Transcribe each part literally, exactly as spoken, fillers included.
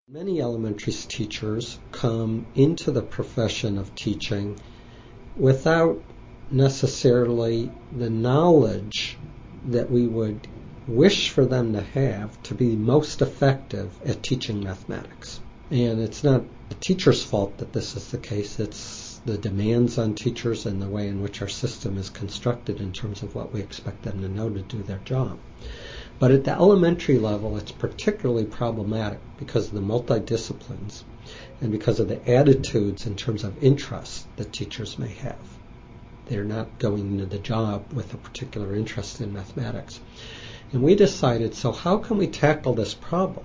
Many elementary teachers come into the profession of teaching without necessarily the knowledge that we would wish for them to have to be most effective at teaching mathematics. And it's not the teacher's fault that this is the case. It's the demands on teachers and the way in which our system is constructed in terms of what we expect them to know to do their job. But at the elementary level, it's particularly problematic because of the multidisciplines and because of the attitudes in terms of interest that teachers may have. They're not going into the job with a particular interest in mathematics. And we decided, so how can we tackle this problem,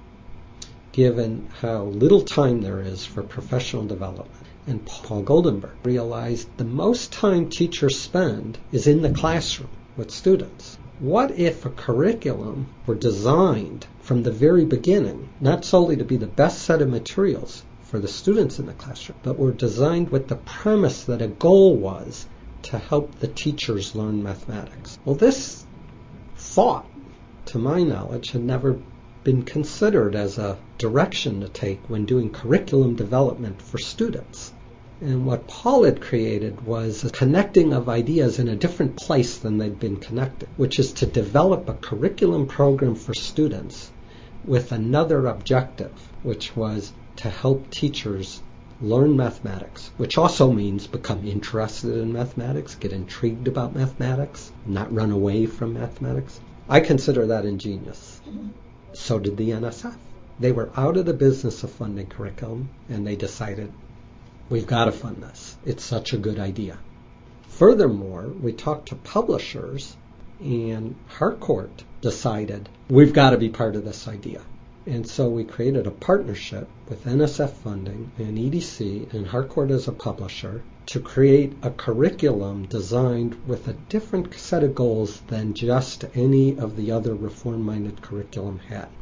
given how little time there is for professional development? And Paul Goldenberg realized the most time teachers spend is in the classroom with students. What if a curriculum were designed from the very beginning, not solely to be the best set of materials for the students in the classroom, but were designed with the premise that a goal was to help the teachers learn mathematics? Well, this thought, to my knowledge, had never been considered as a direction to take when doing curriculum development for students. And what Paul had created was a connecting of ideas in a different place than they'd been connected, which is to develop a curriculum program for students with another objective, which was to help teachers learn mathematics, which also means become interested in mathematics, get intrigued about mathematics, not run away from mathematics. I consider that ingenious. So did the N S F. They were out of the business of funding curriculum, and they decided, we've got to fund this. It's such a good idea. Furthermore, we talked to publishers, and Harcourt decided we've got to be part of this idea. And so we created a partnership with N S F funding and E D C and Harcourt as a publisher to create a curriculum designed with a different set of goals than just any of the other reform-minded curriculum had.